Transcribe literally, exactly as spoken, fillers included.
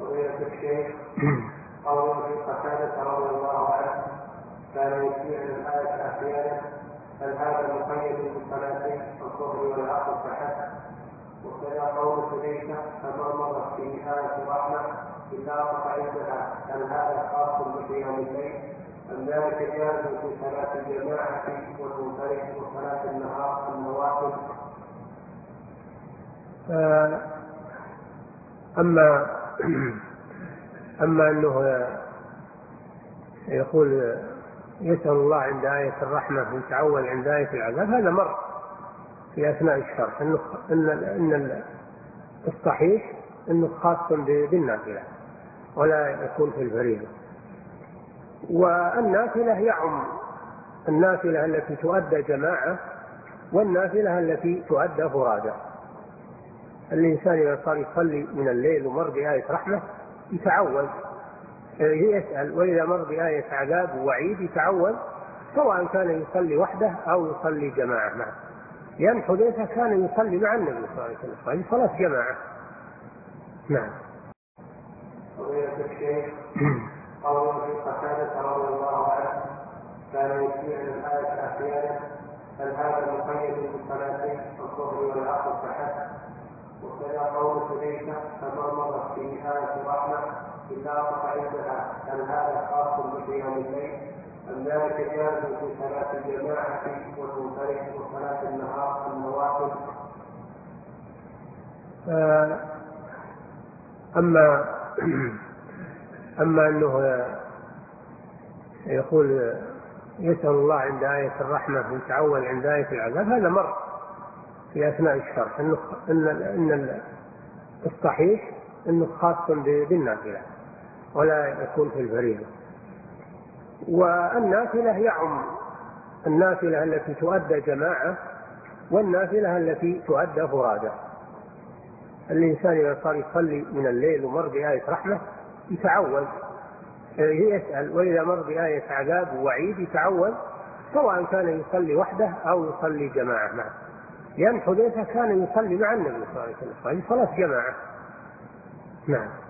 فضيلة الشيخ قول ابي قتادة رضي الله عنه كان يسمعنا الآية أحيانا، هل هذا مقيد بالصلاتين الظهر والعصر فحسب؟ وكذا قول حذيفة فما مرت في آية الرحمة إلا وقع عندها، هل هذا خاص بقيام الليل أم ذلك جائز في صلاة الجماعة والمنفرد وصلاة النهار النوافل؟ أما أما أنه يقول يسأل الله عند آية الرحمة ويتعول عند آية العذاب، هذا مر في أثناء الشرح إنه إن إن الصحيح إنه خاص بالنافلة ولا يكون في الفريضة. والنافلة يعم النافلة التي تؤدى جماعة والنافلة التي تؤدى فرادى. الإنسان إذا صار يصلي من الليل ومر بآية رحمة يتعوذ يسأل، وإذا مر بآية عذاب ووعيد يتعوذ، سواء كان يصلي وحده أو يصلي جماعة معه، لأن حذيفة كان يصلي مع النبي صلى الله عليه وسلم هذه صلاة جماعة. نعم. فضيلة الشيخ قول ابي قتادة رضي الله عنه كان يسمعنا الآية أحيانا، هل هذا مقيد بالصلاتين الظهر والعصر فحسب؟ وكذا قول حذيفة فما مرت في آية الرحمة إلا وقع عندها، هل هذا خاص بقيام الليل أم ذلك جائز في صلاة الجماعة والمنفرد وصلاة النهار النوافل؟ أما أما أنه يقول يسأل الله عند آية الرحمة ويتعول عند آية العذاب، هذا مر في أثناء الشرح إنه إن إن الصحيح إنه خاص بالنافلة ولا يكون في الفريضة. والنافلة يعم النافلة التي تؤدى جماعة والنافلة التي تؤدى فرادى. الإنسان إذا صار يصلي من الليل ومر بآية رحمة يتعوذ يسأل، وإذا مر بآية عذاب ووعيد يتعوذ، سواء كان يصلي وحده أو يصلي جماعة معه، لأن حذيفة كان يصلي مع النبي صلى الله عليه وسلم هذه صلاة جماعة. نعم.